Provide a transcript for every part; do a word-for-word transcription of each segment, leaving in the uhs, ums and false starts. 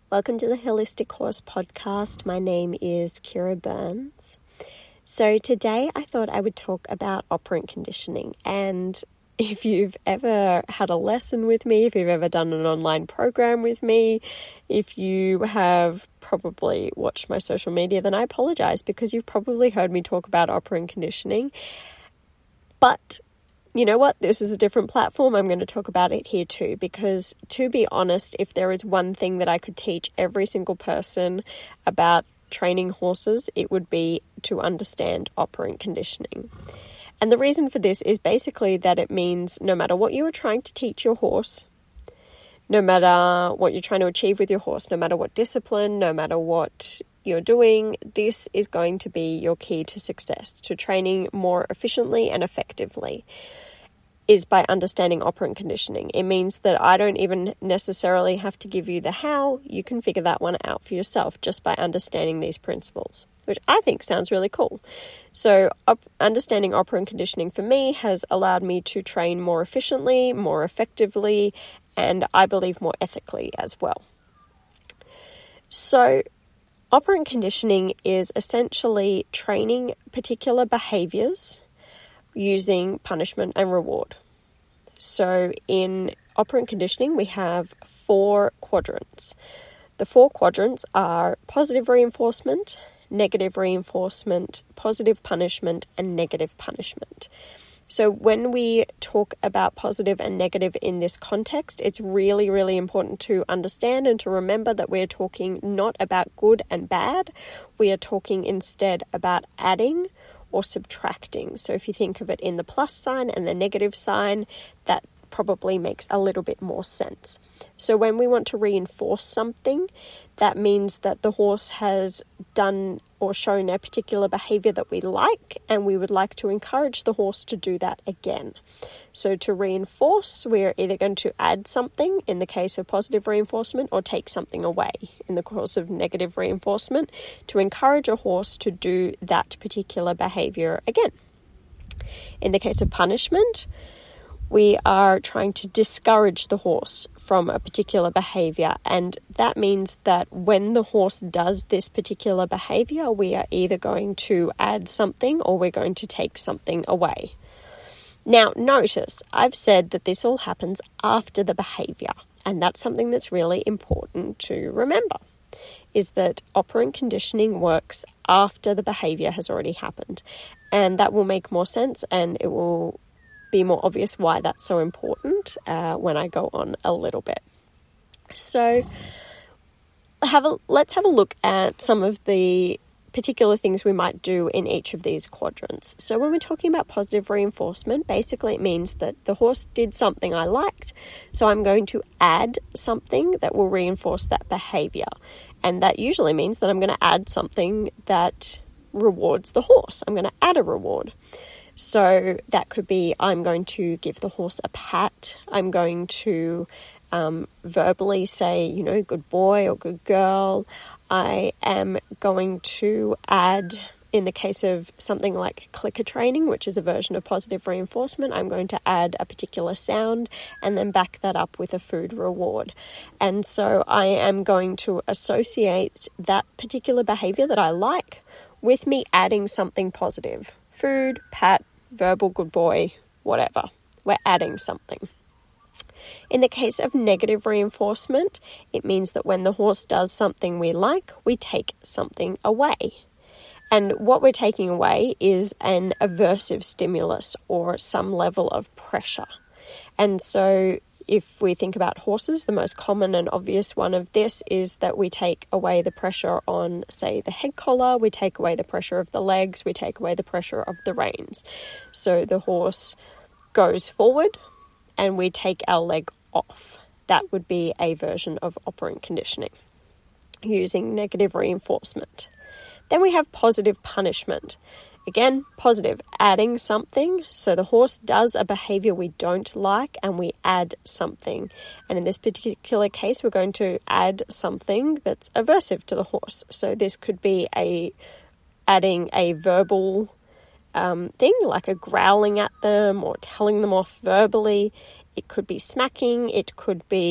Welcome to the Holistic Horse Podcast. My name is Kira Burns. So today I thought I would talk about operant conditioning, and if you've ever had a lesson with me, if you've ever done an online program with me, if you have probably watched my social media, then I apologize because you've probably heard me talk about operant conditioning. But you know what? This is a different platform. I'm going to talk about it here too, because to be honest, if there is one thing that I could teach every single person about training horses, it would be to understand operant conditioning. And the reason for this is basically that it means no matter what you are trying to teach your horse, no matter what you're trying to achieve with your horse, no matter what discipline, no matter what you're doing, this is going to be your key to success, to training more efficiently and effectively, is by understanding operant conditioning. It means that I don't even necessarily have to give you the how. You can figure that one out for yourself just by understanding these principles, which I think sounds really cool. So op- understanding operant conditioning for me has allowed me to train more efficiently, more effectively, and I believe more ethically as well. So operant conditioning is essentially training particular behaviors using punishment and reward. So in operant conditioning, we have four quadrants. The four quadrants are positive reinforcement, negative reinforcement, positive punishment, and negative punishment. So when we talk about positive and negative in this context, it's really, really important to understand and to remember that we're talking not about good and bad. We are talking instead about adding or subtracting. So if you think of it in the plus sign and the negative sign, that probably makes a little bit more sense. So when we want to reinforce something, that means that the horse has done or shown a particular behavior that we like, and we would like to encourage the horse to do that again. So to reinforce, we're either going to add something in the case of positive reinforcement or take something away in the course of negative reinforcement to encourage a horse to do that particular behavior again. In the case of punishment, we are trying to discourage the horse from a particular behavior, and that means that when the horse does this particular behavior, we are either going to add something or we're going to take something away. Now, notice I've said that this all happens after the behavior, and that's something that's really important to remember, is that operant conditioning works after the behavior has already happened, and that will make more sense, and it will be more obvious why that's so important uh, when I go on a little bit. So have a, let's have a look at some of the particular things we might do in each of these quadrants. So when we're talking about positive reinforcement, basically it means that the horse did something I liked, so I'm going to add something that will reinforce that behavior. And that usually means that I'm going to add something that rewards the horse. I'm going to add a reward. So that could be I'm going to give the horse a pat. I'm going to um, verbally say, you know, good boy or good girl. I am going to add, in the case of something like clicker training, which is a version of positive reinforcement, I'm going to add a particular sound and then back that up with a food reward. And so I am going to associate that particular behavior that I like with me adding something positive. Food, pat, verbal good boy, whatever. We're adding something. In the case of negative reinforcement, it means that when the horse does something we like, we take something away. And what we're taking away is an aversive stimulus or some level of pressure. And so if we think about horses, the most common and obvious one of this is that we take away the pressure on, say, the head collar, we take away the pressure of the legs, we take away the pressure of the reins. So the horse goes forward and we take our leg off. That would be a version of operant conditioning using negative reinforcement. Then we have positive punishment. Again, positive, adding something. So the horse does a behavior we don't like and we add something. And in this particular case, we're going to add something that's aversive to the horse. So this could be a adding a verbal um, thing, like a growling at them or telling them off verbally. It could be smacking. It could be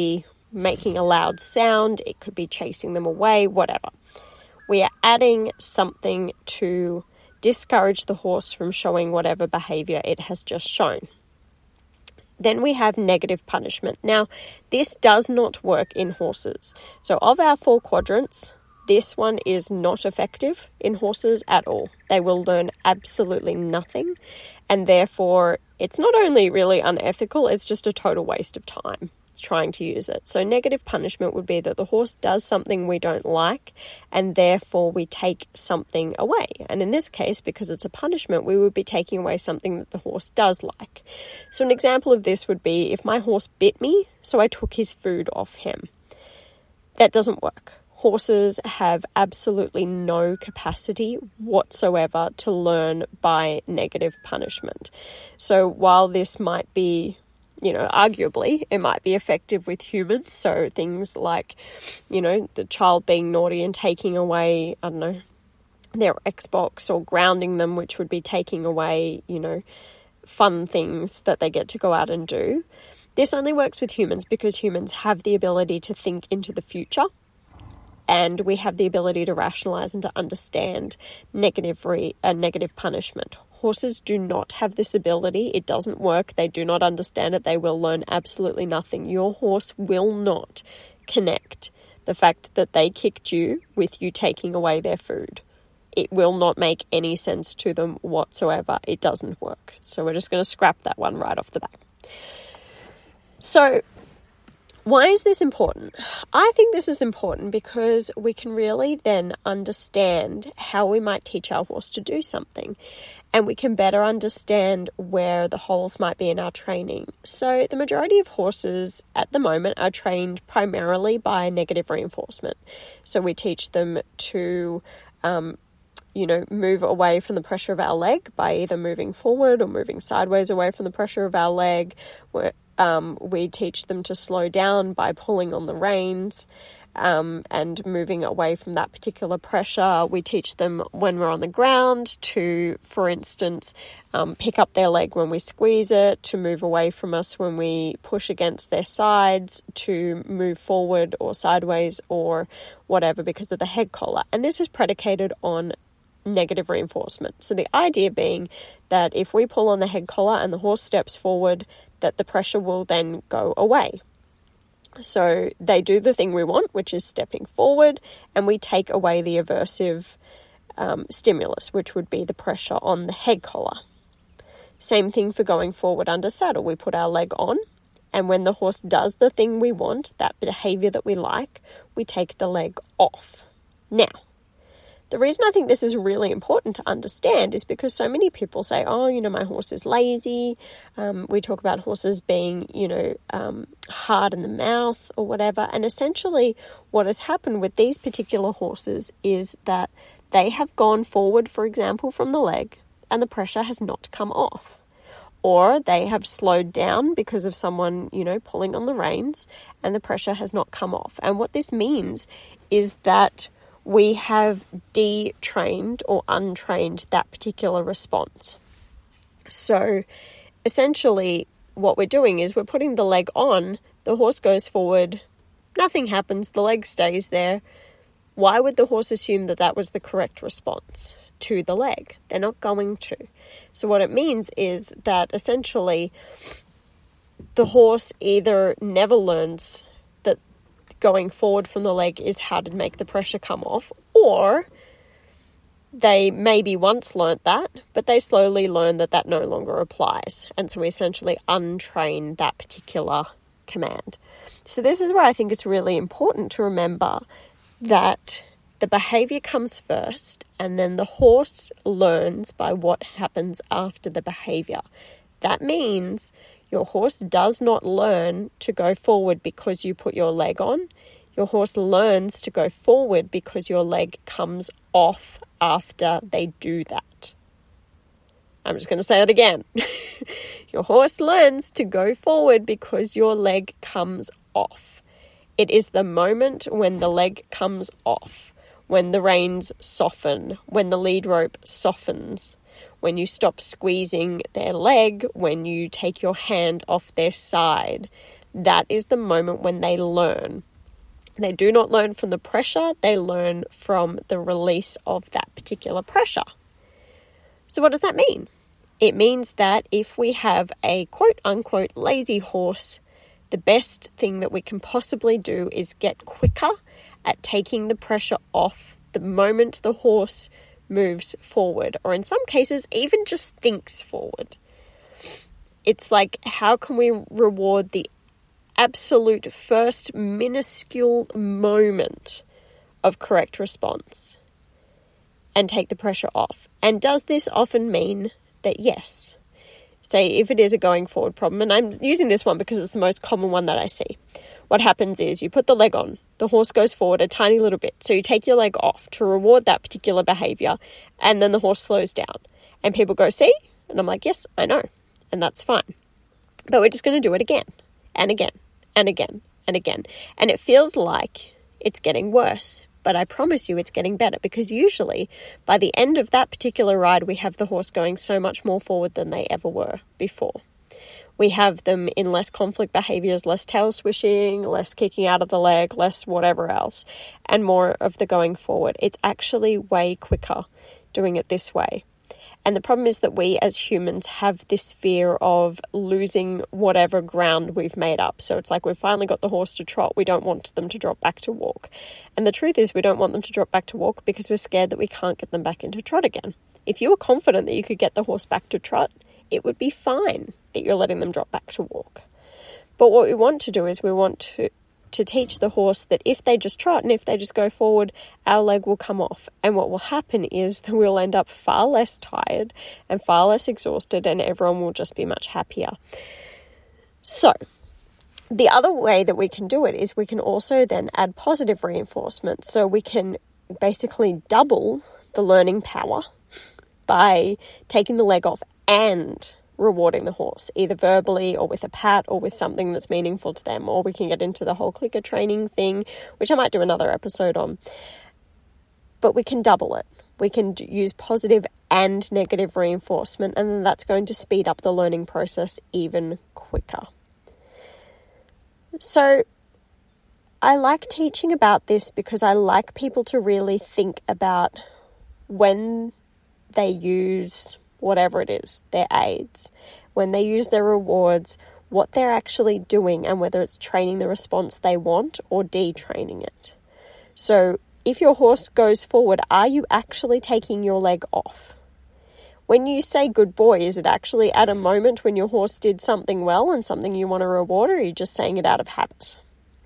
making a loud sound, it could be chasing them away, whatever. We are adding something to discourage the horse from showing whatever behavior it has just shown. Then we have negative punishment. Now, this does not work in horses. So of our four quadrants, this one is not effective in horses at all. They will learn absolutely nothing, and therefore it's not only really unethical, it's just a total waste of time trying to use it. So negative punishment would be that the horse does something we don't like, and therefore we take something away. And in this case, because it's a punishment, we would be taking away something that the horse does like. So an example of this would be if my horse bit me, so I took his food off him. That doesn't work. Horses have absolutely no capacity whatsoever to learn by negative punishment. So while this might be, you know, arguably, it might be effective with humans. So things like, you know, the child being naughty and taking away, I don't know, their Xbox, or grounding them, which would be taking away, you know, fun things that they get to go out and do. This only works with humans because humans have the ability to think into the future. And we have the ability to rationalize and to understand negative re, uh, negative punishment. Horses do not have this ability. It doesn't work. They do not understand it. They will learn absolutely nothing. Your horse will not connect the fact that they kicked you with you taking away their food. It will not make any sense to them whatsoever. It doesn't work. So we're just going to scrap that one right off the bat. So why is this important? I think this is important because we can really then understand how we might teach our horse to do something, and we can better understand where the holes might be in our training. So the majority of horses at the moment are trained primarily by negative reinforcement. So we teach them to, um, you know, move away from the pressure of our leg by either moving forward or moving sideways away from the pressure of our leg. We're Um, we teach them to slow down by pulling on the reins um, and moving away from that particular pressure. We teach them when we're on the ground to, for instance, um, pick up their leg when we squeeze it, to move away from us when we push against their sides, to move forward or sideways or whatever because of the head collar. And this is predicated on negative reinforcement. So the idea being that if we pull on the head collar and the horse steps forward, that the pressure will then go away. So they do the thing we want, which is stepping forward, and we take away the aversive um, stimulus, which would be the pressure on the head collar. Same thing for going forward under saddle. We put our leg on, and when the horse does the thing we want, that behavior that we like, we take the leg off. Now, the reason I think this is really important to understand is because so many people say, oh, you know, my horse is lazy. Um, we talk about horses being, you know, um, hard in the mouth or whatever. And essentially what has happened with these particular horses is that they have gone forward, for example, from the leg, and the pressure has not come off. Or they have slowed down because of someone, you know, pulling on the reins, and the pressure has not come off. And what this means is that we have detrained or untrained that particular response. So essentially what we're doing is we're putting the leg on, the horse goes forward, nothing happens, the leg stays there. Why would the horse assume that that was the correct response to the leg? They're not going to. So what it means is that essentially the horse either never learns that going forward from the leg is how to make the pressure come off, or they maybe once learnt that, but they slowly learn that that no longer applies. And so we essentially untrain that particular command. So this is where I think it's really important to remember that the behavior comes first, and then the horse learns by what happens after the behavior. That means your horse does not learn to go forward because you put your leg on. Your horse learns to go forward because your leg comes off after they do that. I'm just going to say it again. Your horse learns to go forward because your leg comes off. It is the moment when the leg comes off, when the reins soften, when the lead rope softens, when you stop squeezing their leg, when you take your hand off their side. that is the moment when they learn. They do not learn from the pressure, they learn from the release of that particular pressure. So what does that mean? It means that if we have a quote-unquote lazy horse, the best thing that we can possibly do is get quicker at taking the pressure off the moment the horse moves forward, or in some cases, even just thinks forward. It's like, how can we reward the absolute first minuscule moment of correct response and take the pressure off? And does this often mean that yes, say if it is a going forward problem, and I'm using this one because it's the most common one that I see. What happens is you put the leg on, the horse goes forward a tiny little bit. So you take your leg off to reward that particular behavior, and then the horse slows down. And people go, see? And I'm like, yes, I know. And that's fine. But we're just going to do it again and again and again and again. And it feels like it's getting worse. But I promise you it's getting better, because usually by the end of that particular ride, we have the horse going so much more forward than they ever were before. We have them in less conflict behaviors, less tail swishing, less kicking out of the leg, less whatever else, and more of the going forward. It's actually way quicker doing it this way. And the problem is that we as humans have this fear of losing whatever ground we've made up. So it's like we've finally got the horse to trot. We don't want them to drop back to walk. And the truth is we don't want them to drop back to walk because we're scared that we can't get them back into trot again. If you were confident that you could get the horse back to trot, it would be fine that you're letting them drop back to walk. But what we want to do is we want to, to teach the horse that if they just trot and if they just go forward, our leg will come off. And what will happen is that we'll end up far less tired and far less exhausted, and everyone will just be much happier. So the other way that we can do it is we can also then add positive reinforcement. So we can basically double the learning power by taking the leg off and rewarding the horse, either verbally or with a pat or with something that's meaningful to them. Or we can get into the whole clicker training thing, which I might do another episode on. But we can double it. We can d- use positive and negative reinforcement, and then that's going to speed up the learning process even quicker. So I like teaching about this because I like people to really think about when they use whatever it is, their aids, when they use their rewards, what they're actually doing, and whether it's training the response they want or detraining it. So if your horse goes forward, are you actually taking your leg off? When you say good boy, is it actually at a moment when your horse did something well and something you want to reward, or are you just saying it out of habit?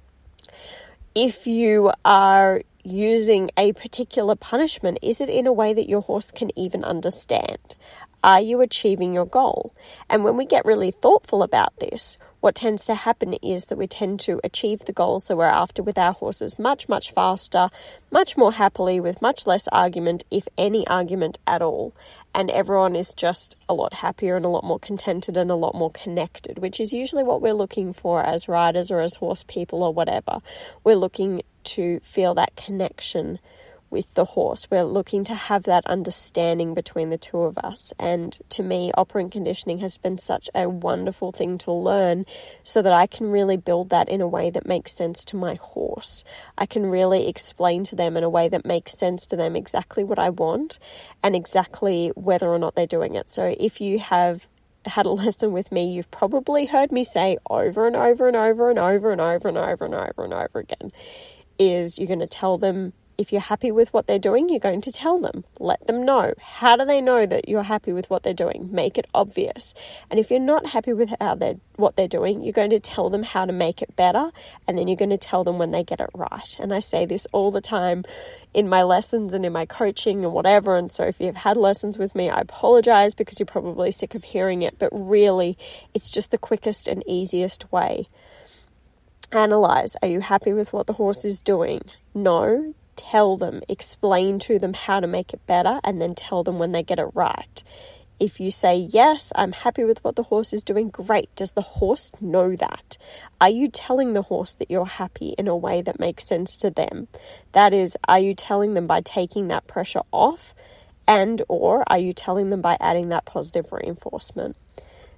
If you are using a particular punishment, is it in a way that your horse can even understand? Are you achieving your goal? And when we get really thoughtful about this, what tends to happen is that we tend to achieve the goals that we're after with our horses much, much faster, much more happily, with much less argument, if any argument at all. And everyone is just a lot happier and a lot more contented and a lot more connected, which is usually what we're looking for as riders or as horse people or whatever. We're looking to feel that connection with the horse. We're looking to have that understanding between the two of us. And to me, operant conditioning has been such a wonderful thing to learn, so that I can really build that in a way that makes sense to my horse. I can really explain to them in a way that makes sense to them exactly what I want and exactly whether or not they're doing it. So if you have had a lesson with me, you've probably heard me say over and over and over and over and over and over and over and over again, is you're going to tell them. If you're happy with what they're doing, you're going to tell them. Let them know. How do they know that you're happy with what they're doing? Make it obvious. And if you're not happy with how they're, what they're doing, you're going to tell them how to make it better, and then you're going to tell them when they get it right. And I say this all the time in my lessons and in my coaching and whatever. And so if you've had lessons with me, I apologize, because you're probably sick of hearing it. But really, it's just the quickest and easiest way. Analyze. Are you happy with what the horse is doing? No. Tell them, explain to them how to make it better, and then tell them when they get it right. If you say, yes, I'm happy with what the horse is doing, great. Does the horse know that? Are you telling the horse that you're happy in a way that makes sense to them? That is, are you telling them by taking that pressure off, and or are you telling them by adding that positive reinforcement?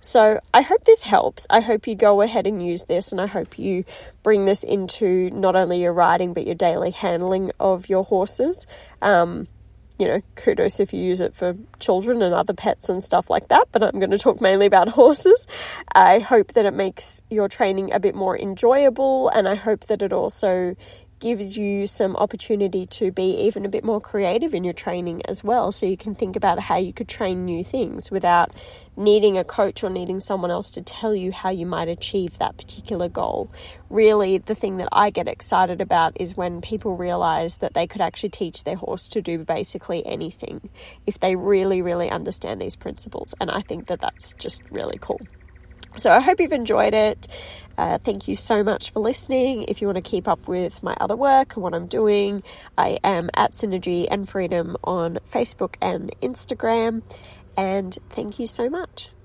So I hope this helps. I hope you go ahead and use this, and I hope you bring this into not only your riding but your daily handling of your horses. Um, you know, kudos if you use it for children and other pets and stuff like that, but I'm going to talk mainly about horses. I hope that it makes your training a bit more enjoyable, and I hope that it also gives you some opportunity to be even a bit more creative in your training as well, so you can think about how you could train new things without needing a coach or needing someone else to tell you how you might achieve that particular goal. Really, the thing that I get excited about is when people realize that they could actually teach their horse to do basically anything if they really, really understand these principles, and I think that that's just really cool. So I hope you've enjoyed it. Uh, thank you so much for listening. If you want to keep up with my other work and what I'm doing, I am at Synergy and Freedom on Facebook and Instagram. And thank you so much.